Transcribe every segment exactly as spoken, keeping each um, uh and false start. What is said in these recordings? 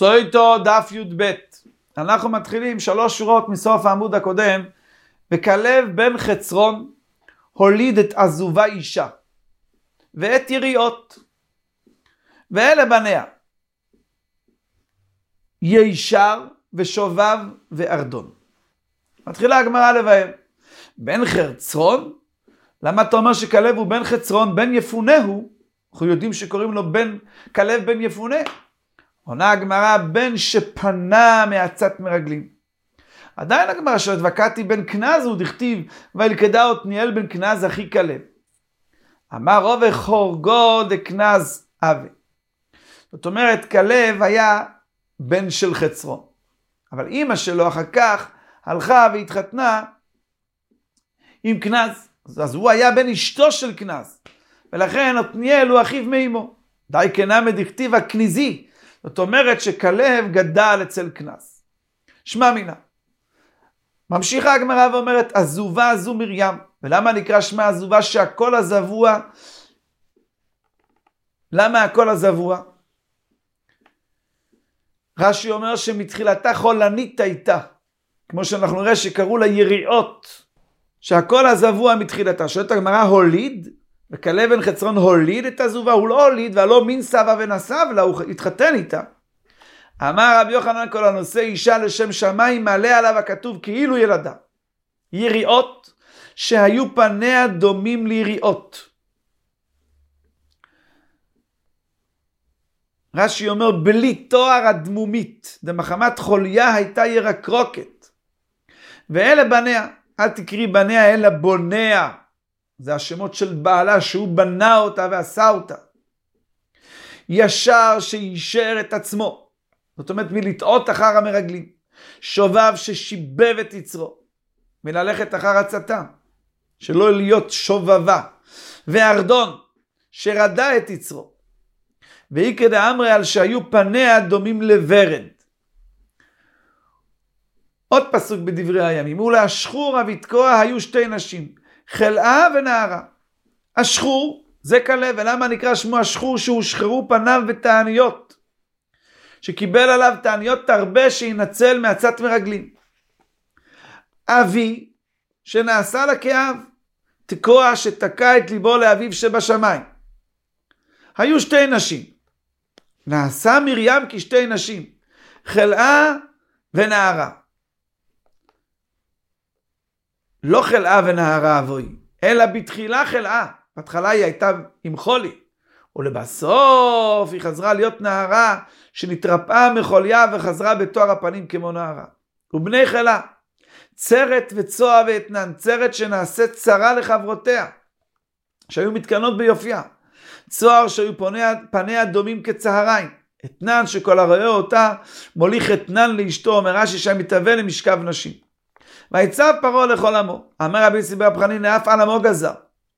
סויטו דף י"ב. אנחנו מתחילים שלוש שורות מסוף העמוד הקודם. וכלב בן חצרון הוליד את עזובה אישה ואת יריעות, ואלה בניה ישר ושובב וארדון. מתחילה הגמרא לבאר. בן חצרון, למה אתה אומר שכלב הוא בן חצרון? בן יפונה הוא, אנחנו יודעים שקוראים לו בן כלב בן יפונה. עונה הגמרא, בן שפנה מעצת מרגלים. עדיין הגמרא שואלת, וקעתי בן כנז הוא דכתיב וילכדה עתניאל בן כנז אחי כלב. אמר רובע חורגו דכנז אבי. זאת אומרת, כלב היה בן של חצרון, אבל אמא שלו אחר כך הלכה והתחתנה עם כנז, אז הוא היה בן אשתו של כנז, ולכן עתניאל הוא אחיו מאמו. די כנמי דכתיב הכניזי, זאת אומרת שכלב גדל אצל כנז. שמע מינה. ממשיכה הגמרא ואומרת, עזובה זו מרים. ולמה נקרא שמה עזובה? שהכל הזבוע. למה הכל הזבוע? רש"י אומר שמתחילתה חולנית הייתה, כמו שאנחנו נראה שקראו לה יריעות, שהכל הזבוע מתחילתה. שואלת הגמרא, הוליד? וכלב בן חצרון הוליד את עזובה? הוא לא הוליד, ולא מין סבא ונסב לה, הוא התחתן איתה. אמר רבי יוחנן, כל הנושא אישה לשם שמיים מעלה עליו הכתוב כאילו ילדה. יריעות שהיו פניה דומים ליריעות. רש"י אומר, בלי תואר הדמומית, דמחמת חוליה הייתה ירקרוקת. ואלה בניה, אל תקרי בניה אלא בוניה. זה השמות של בעלה שהוא בנה אותה ועשה אותה. ישר שישר את עצמו. זאת אומרת, מלטעות אחר המרגלים. שובב ששיבב את יצרו. מללכת אחר הצתה. שלא להיות שובבה. וארדון שרדה את יצרו. ואיקא דאמרי על שהיו פניה דומים לוורד. עוד פסוק בדברי הימים. ולהשחורה ותקוע היו שתי נשים. חלאה ונערה. השחור זה כלב, ולמה נקרא שמו השחור? שהושחרו פניו בתעניות. שקיבל עליו תעניות תרבה שינצל מעצת מרגלים. אבי שנעשה לה כאב, תקוע שתקע את ליבו לאביו שבשמיים. היו שתי נשים. נעשה מרים כשתי נשים. חלאה ונערה. לא חלאה ונערה אבוי, אלא בתחילה חלאה. בהתחלה היא הייתה עם חולי, ולבסוף היא חזרה להיות נערה שנתרפאה מחוליה וחזרה בתואר הפנים כמו נערה. ובני חלה, צרת וצועה ואתנן, צרת שנעשית צרה לחברותיה, שהיו מתקנות ביופיה. צוהר שהיו פניה, פניה דומים כצהריים. אתנן שכל הרואה אותה מוליך אתנן לאשתו, אומר רש"י שם מתהווה למשכב נשים. ויצב פרעה לכל עמו. אמר רבי יוסי בר חנינא אף על עמו גזר.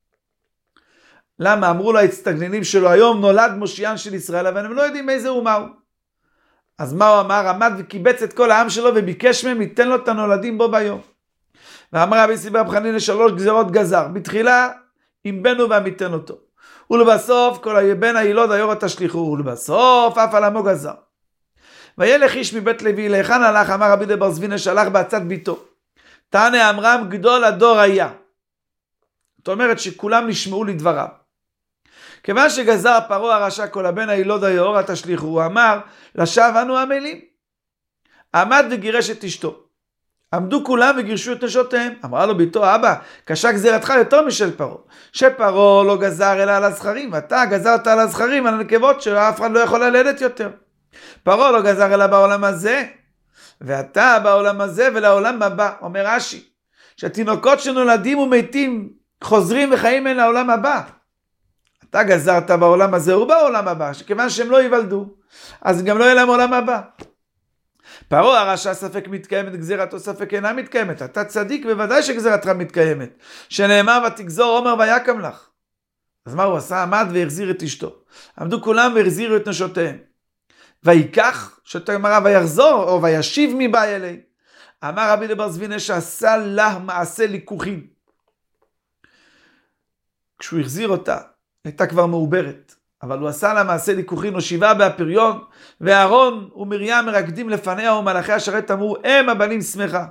למה? אמרו להצטגנינים שלו, היום נולד מושיען של ישראל, אבל הם לא יודעים איזה אומה הוא. אז מה הוא אמר? עמד וקיבץ את כל העם שלו וביקש מהם ייתן לו את הנולדים בו ביום. ואמר רבי יוסי בר חנינא שלוש גזרות גזר. בתחילה עם בנו ועמיתן אותו. ולבסוף כל בן הילוד היורה תשליחו. ולבסוף אף על עמו גזר. וילך איש מבית לוי להיכן הלך? אמר רבי דבר זבינא שהלך בעצת ביתו. תענה אמרם גדול הדור היה. זאת אומרת שכולם נשמעו לדבריו. כיוון שגזר פרעה הרשע כל הבן הילוד היורה תשליחו, הוא אמר לשב אנו עמלים. עמד וגירש את אשתו. עמדו כולם וגירשו את נשותיהם. אמרה לו ביתו, אבא, קשה גזירתך יותר משל פרעה. שפרעה לא גזר אלא על הזכרים, ואתה גזרת על הזכרים, על הנקבות שאף אחד לא יכול ללדת יותר. פרעה לא גזר אלא בעולם הזה, ואתה בעולם הזה ולעולם הבא. אומר רש"י, שהתינוקות שנולדים ומתים חוזרים וחיים אל העולם הבא. אתה גזרת בעולם הזה ובעולם הבא, שכיוון שהם לא ייוולדו, אז גם לא יהיה להם עולם הבא. פרעה הרשע ספק מתקיימת, גזירתו ספק אינה מתקיימת. אתה צדיק, בוודאי שגזירתך מתקיימת. שנאמר ותגזור עומר ויקם לך. אז מה הוא עשה? עמד והחזיר את אשתו. עמדו כולם והחזירו את נשותיהם. ויקח, שתאמרה ויחזור, או וישיב מבא אלי. אמר רבי דבר זבינא שעשה לה מעשה ליקוחים. כשהוא החזיר אותה, הייתה כבר מעוברת. אבל הוא עשה לה מעשה ליקוחין הושיבה בהפריון, ואהרון ומרים מרקדים לפניה ומלאכי השרת אמרו, הם הבנים שמחה.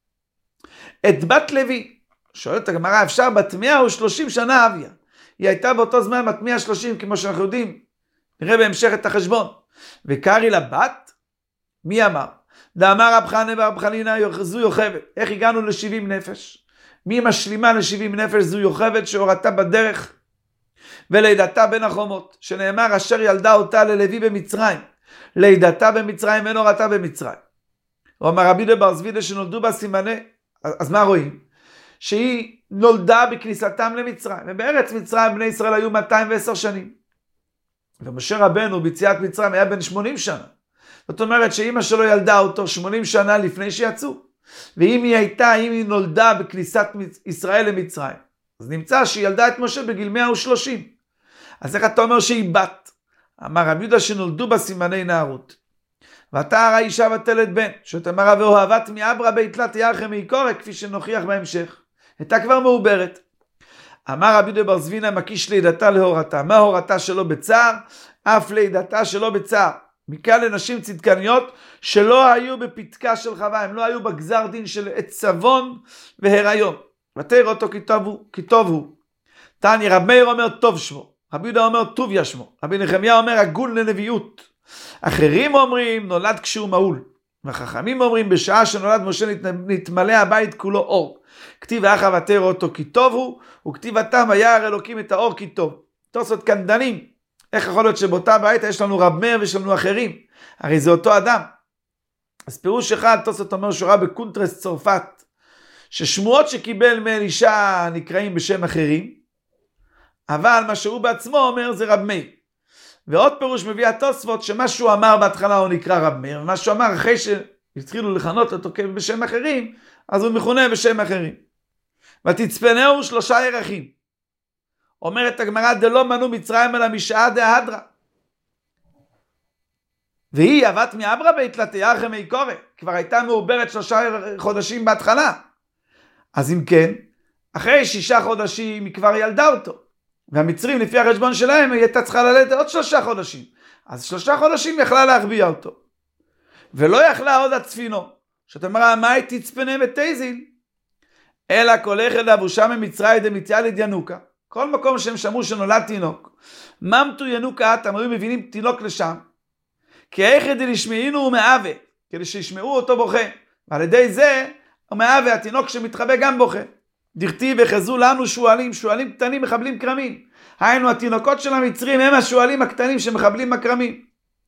את בת לוי, שואלת הגמרא, אפשר בת מאה ושלושים שנה אביה. היא הייתה באותו זמן בת מאה ושלושים, כמו שאנחנו יודעים. נראה בהמשך את החשבון. וקרי לה בת? מי אמר? דאמר רב חנא ורב חנינא זו יוכבד. איך הגענו ל-שבעים נפש? מי משלימה ל-שבעים נפש? זו יוכבד שהורתה בדרך ולידתה בין החומות, שנאמר אשר ילדה אותה ללוי במצרים, לידתה במצרים ואין הורתה במצרים. הוא אמר רבי בר זבידה שנולדו בה סימני, אז מה רואים? שהיא נולדה בכניסתם למצרים, ובארץ מצרים בני ישראל היו מאתיים ועשר שנים, ומשה רבנו ביציאת מצרים היה בן שמונים שנה. זאת אומרת שאמא שלו ילדה אותו שמונים שנה לפני שיצאו, ואם היא הייתה, אם היא נולדה בכניסת ישראל למצרים, אז נמצא שהיא ילדה את משה בגיל מאה ושלושים. אז איך אתה אומר שהיא בת? אמר רבי יהודה שנולדו בה סימני נערות. ואתה הרי אישה ותלת בן, שתאמרה ואוהבת מאברה בית לה תיארכם מעיקורא, כפי שנוכיח בהמשך. הייתה כבר מעוברת. אמר רבי יהודה בר זבינה מקיש לידתה להורתה. מה הורתה שלא בצער? אף לידתה שלא בצער. מכאן לנשים צדקניות שלא היו בפתקה של חווה, הם לא היו בגזר דין של עצבון והיריון. ותראה אותו כי טוב הוא, כי טוב הוא. תני רב מאיר אומר טוב שמו, רבי יהודה אומר טוביה שמו, רבי נחמיה אומר הגון לנביאות. אחרים אומרים נולד כשהוא מעול, והחכמים אומרים בשעה שנולד משה נתמלא הבית כולו אור. כתיב אחא ותראה אותו כי טוב הוא, וכתיב התם וירא אלוקים את האור כי טוב. תוספות כאן דנים, איך יכול להיות שבאותה בית יש לנו רב מאיר ויש לנו אחרים? הרי זה אותו אדם. אז פירוש אחד, תוספות אומר שורה בקונטרס צרפת, ששמועות שקיבל מאלישע נקראים בשם אחרים, אבל מה שהוא בעצמו אומר זה רב מאיר. ועוד פירוש מביא התוספות שמה שהוא אמר בהתחלה הוא נקרא רב מאיר, ומה שהוא אמר אחרי שהתחילו לכנות אותו בשם אחרים, אז הוא מכונה בשם אחרים. ותצפנהו שלושה ירחים. אומרת הגמרא דלא מנו מצרים אלא משעה דהדרה. והיא אבת מאברה בית לה תיארכם מעיקורא, כבר הייתה מעוברת שלושה חודשים בהתחלה. אז אם כן, אחרי שישה חודשים היא כבר ילדה אותו. והמצרים לפי החשבון שלהם היא הייתה צריכה ללדת עוד שלושה חודשים. אז שלושה חודשים יכלה להחביע אותו. ולא יכלה עוד הצפינו. שאתה אומר, מה היא תצפנה ותזיל? אלא כל אחד לבושה ממצרים דמתיילד ינוקה. כל מקום שהם שמעו שנולד תינוק. ממתו ינוקה, אתם היו מבינים תינוק לשם. כי היכד לשמעינו הוא מאווה. כדי שישמעו אותו בוכה. ועל ידי זה, הוא מאווה, התינוק שמתחבא גם בוכה. דכתיב וחזו לנו שואלים, שואלים קטנים מחבלים קרמים. היינו התינוקות של המצרים הם השואלים הקטנים שמחבלים מקרמים.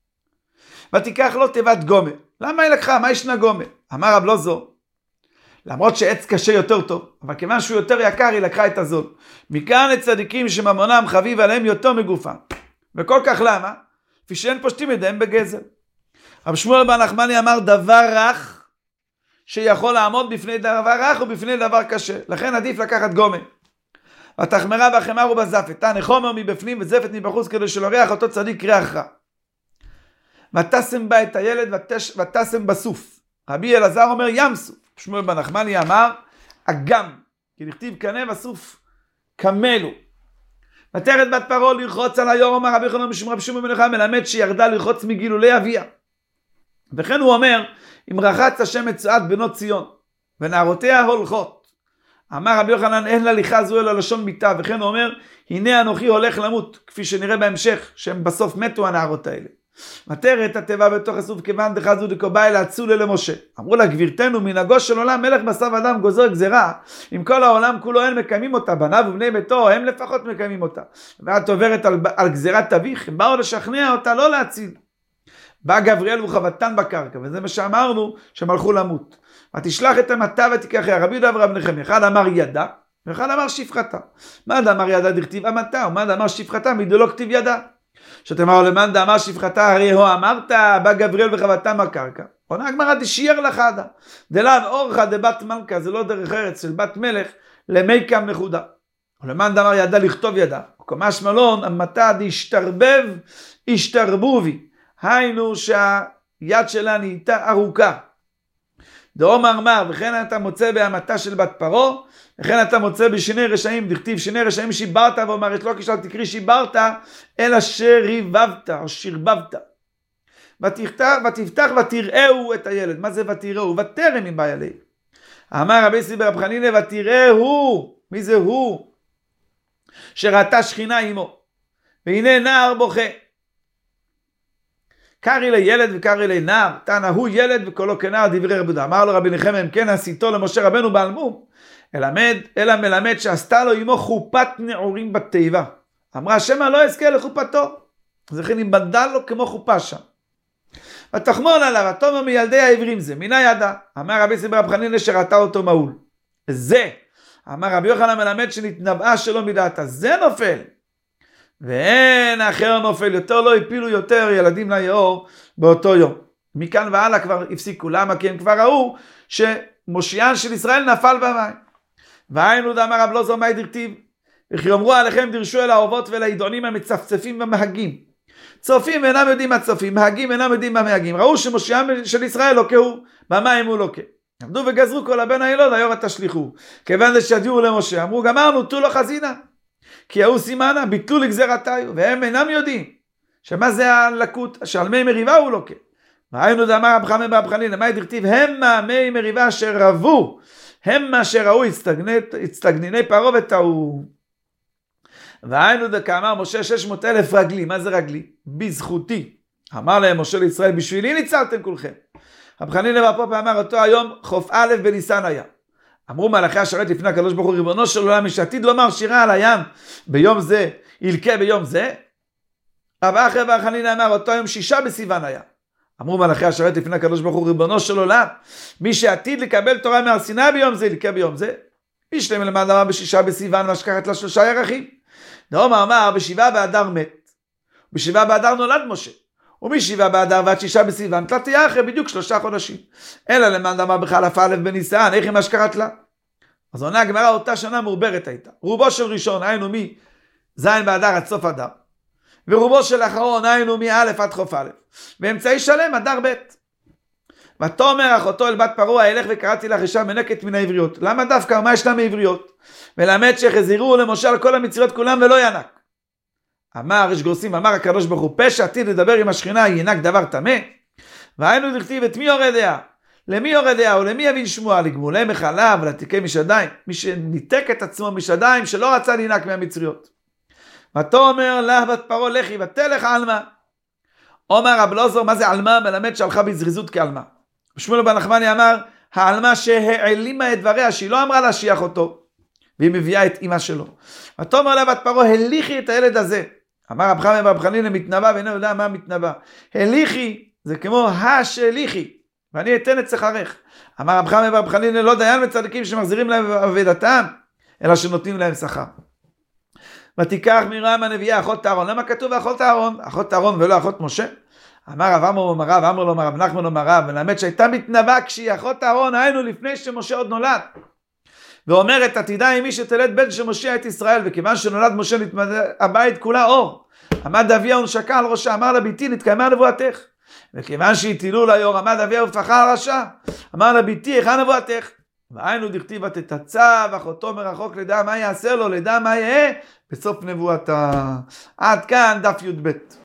ותיקח לו תיבת גומר. למה היא לקחה? מה ישנה גומר? אמר רב לא זו. למרות שעץ קשה יותר טוב, אבל כיוון שהוא יותר יקר היא לקחה את הזול. מכאן לצדיקים שממונם חביב עליהם יותר מגופם. וכל כך למה? כפי שאין פושטים ידיהם בגזל. רב שמואל בר נחמני אמר דבר רך, שיכול לעמוד בפני דבר רך ובפני דבר קשה. לכן עדיף לקחת גומר. ותחמרה בחמר ובזפת. תענה חומר מבפנים וזפת מבחוץ כדי שלא ריח אותו צדיק ריח רע. ותשם בה את הילד ותש... ותשם בסוף. רבי אלעזר אומר ים סוף. שמואל בר נחמני אמר אגם. כי נכתיב קנה בסוף קמלו. ותרת בת פרעה לרחוץ על היור, אמר רבי חנן משום רב שמעון בן יוחאי מלמד שירדה לרחוץ מגילולי אביה. וכן הוא אומר, אם רחץ השם את צואת בנות ציון, ונערותיה הולכות. אמר רבי יוחנן, אין להליכה זו אלא לשון מיתה, וכן הוא אומר, הנה אנוכי הולך למות, כפי שנראה בהמשך, שהם בסוף מתו הנערות האלה. ותרת התיבה בתוך הסוף כיוון דחזו דקובאי לאצולה למשה. אמרו לה, גבירתנו, מנהגו של עולם, מלך בשר ודם גוזר גזרה, אם כל העולם כולו אין מקיימים אותה, בניו ובני ביתו, הם לפחות מקיימים אותה. ואת עוברת על, על גזירת אביך, הם באו לשכנע אותה לא להציל. בא גבריאל וחבטן בקרקע, וזה מה שאמרנו, שהם הלכו למות. ותשלח את המטה ותיקחיה, רבי יהודה ורב נחמיה, אחד אמר ידה, ואחד אמר שפחתה. מה אמר ידה דכתיב המטה, ומה אמר שפחתה, מדלא כתיב ידה. שתאמר למאן דאמר שפחתה, הרי הו אמרת, בא גבריאל וחבטן בקרקע. עונה הגמרא דשייר לחדה, דלאו אורחה דבת מלכה, זה לא דרך ארץ של בת מלך, למיקם נחודה. ולמאן דאמר ידה לכתוב ידה, קומש מלון, המטה דשתרבב, השתרבובי. היינו שהיד שלה נהייתה ארוכה. דאמר מר, וכן אתה מוצא בהמתה של בת פרעה, וכן אתה מוצא בשיני רשעים, דכתיב שיני רשעים שיברת, ואומר את לא כשאל תקריא שיברת, אלא שריבבת או שרבבת. ותפתח, ותפתח ותראהו את הילד. מה זה ותראהו? ותרם עם בעיה לי. אמר רבי יוסי ברב חנינא ותראהו. מי זה הוא? שראתה שכינה עמו. והנה נער בוכה. קרא לי ילד וקרא לי נער. תנא הוא ילד וקולו כנער דברי רבי יהודה. אמר לו רבי נחמיה אם כן עשיתו למשה רבנו בעל מום. אלמד, אלא מלמד שעשתה לו עמו חופת נעורים בתיבה. אמרה שמא לא יזכה לחופתו. אז לכן היא בנתה לו כמו חופה שם. ותחמול עליו, ותאמר מילדי העברים זה, מינה ידע. אמר רבי יוסי ברב חנינא שראתה אותו מעול. זה, אמר רבי יוחנן מלמד שנתנבאה שלא מדעתה, זה נופל. ואין אחר נופל, יותר לא הפילו יותר ילדים ליאור באותו יום. מכאן והלאה כבר הפסיקו, למה? כי הם כבר ראו שמושיען של ישראל נפל במים. והיינו דאמר רב אלעזר מאי דכתיב, וכי יאמרו עליכם דרשו אל האובות ואל העידונים המצפצפים והמהגים. צופים אינם יודעים מה צופים, מהגים אינם יודעים מה מהגים. ראו שמושיעם של ישראל לוקהו, במים הוא לוקה. עמדו וגזרו כל הבן הילוד, היורה תשליחו. כיוון שדיעו למשה, אמרו גמרנו, תו לו חזינה. כי ההוא סימנה, ביטלו לגזרתיו, והם אינם יודעים. שמה זה הלקות, שעל מי מריבה הוא לוקה. והיינו דאמר רב חמא ברב חנינא, מה דכתיב, המה מי מריבה אשר רבו, המה אשר ראו הצטגניני פרעה וטעו. והיינו דקאמר משה שש מאות אלף רגלי. מה זה רגלי? בזכותי. אמר להם משה לישראל, בשבילי ניצלתם כולכם. רב חנינא בר פפא אמר אותו היום חוף א' בניסן היה. אמרו מלאכי השרת לפני הקדוש ברוך הוא ריבונו של עולם, מי שעתיד לומר שירה על הים ביום זה, ילקה ביום זה. רב אחי בר חנינא אמר אותו היום שישה בסיוון היה. אמרו מלאכי השרת לפני הקדוש ברוך הוא ריבונו של עולם, מי שעתיד לקבל תורה מהר סיני ביום זה, ילקה ביום זה. ישלם למד אמר בשישה בסיוון והשכחת לה שלושה ירחים. דאמר אמר בשבעה באדר מת, בשבעה באדר נולד משה, ומשבעה באדר ועד שישה בסיוון תלת יחר בדיוק שלושה חודשים. אלא למד אמר בחלף א' בניסן, איך היא מה שקראת לה? אז עונה הגמרא אותה שנה מעוברת הייתה. רובו של ראשון היינו מזין באדר עד סוף אדר, ורובו של אחרון היינו מא' עד חוף א', ואמצעי שלם אדר ב'. ותאמר אחותו אל בת פרעה, אלך וקראתי לך אישה מנקת מן העבריות. למה דווקא? מה יש לה מעבריות? ולמד שחזירו למשה על כל המצריות כולם ולא ינק. אמר יש גורסים, אמר הקדוש ברוך הוא, פשע עתיד לדבר עם השכינה ינק דבר טמא. והיינו דכתיב את מי יורד דעה? למי יורד דעה ולמי יבין שמוע? לגמולי מחלב ולתיקי משדיים. מי שניתק את עצמו משדיים שלא רצה לינק מהמצריות. ותאמר לה בת פרעה לכי ותלך עלמה. אומר רב אלעזר, מה זה עלמה? מלמד שהלכה בזריזות כעלמה. שמואל בן נחמני אמר, העלמה שהעלימה את דבריה, שהיא לא אמרה להשיח אותו, והיא מביאה את אמא שלו. ותאמר לה בת פרעה, הליכי את הילד הזה. אמר רב חמא ברב חנינא מתנבא, ואינו יודע מה מתנבא. הליכי, זה כמו השליכי, ואני אתן את שכרך. אמר רב חמא ברב חנינא, לא דיין וצדיקים שמחזירים להם עבודתם, אלא שנותנים להם שכר. ותיקח מרים הנביאה אחות אהרון. למה כתוב אחות אהרון? אחות אהרון ולא אחות משה? אמר רב עמר לו רב, אמר לו רב נחמן לו רב, ולמד שהייתה מתנבאה כשהיא אחות אהרון, היינו לפני שמשה עוד נולד. ואומרת, עתידה עם מי שתלד בן שמושיע את ישראל, וכיוון שנולד משה נתמדה הבית כולה אור. עמד אביה ונשקה על ראשה, אמר לה ביתי נתקיימה נבואתך. וכיוון שהטילו לה אור, עמד אביה ופחה על ראשה, אמר לה ביתי היכן נבואתך. והיינו דכתיב ותתצב אחותו מרחוק לדע מה יעשה לו, לדע מה יהיה בסוף נבואתה. עד כאן דף י"ב.